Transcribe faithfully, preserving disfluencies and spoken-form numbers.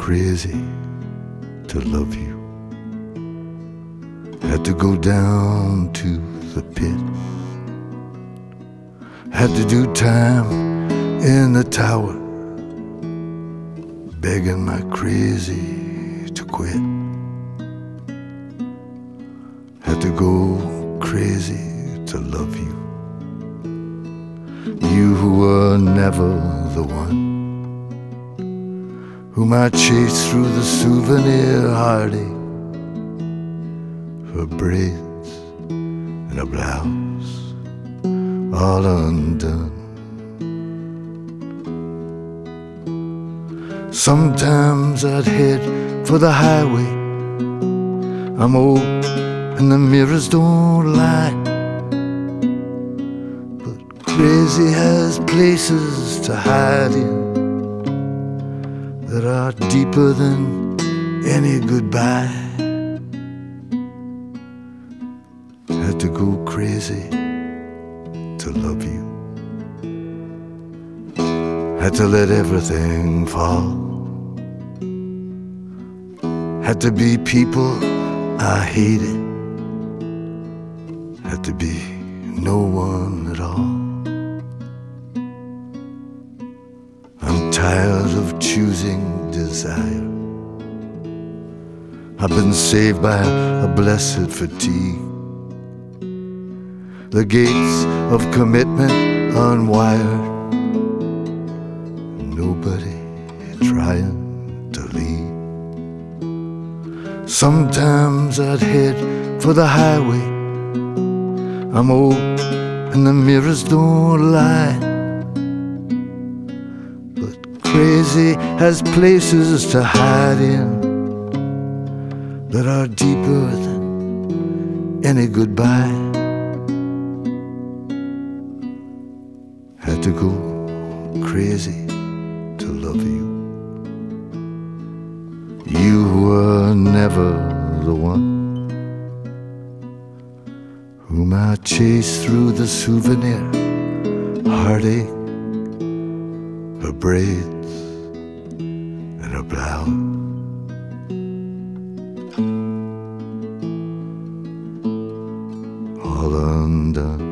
crazy to love you. Had to go down to the pit. Had to do time in the tower, begging my crazy to quit. Had to go crazy to love you. You who were never the one, whom I chased through the souvenir heartache for braids and a blouse all undone. Sometimes I'd head for the highway. I'm old and the mirrors don't lie, but crazy has places to hide in that are deeper than any goodbye. Had to go crazy to love you. Had to let everything fall. Had to be people I hated. Had to be no one at all. I'm tired of choosing desire. I've been saved by a blessed fatigue. The gates of commitment unwired. Nobody trying to leave. Sometimes I'd head for the highway. I'm old and the mirrors don't lie, but crazy has places to hide in that are deeper than any goodbye. Had to go crazy to love you. You were never the one whom I chased through the souvenir heartache, her braids and her blouse all undone.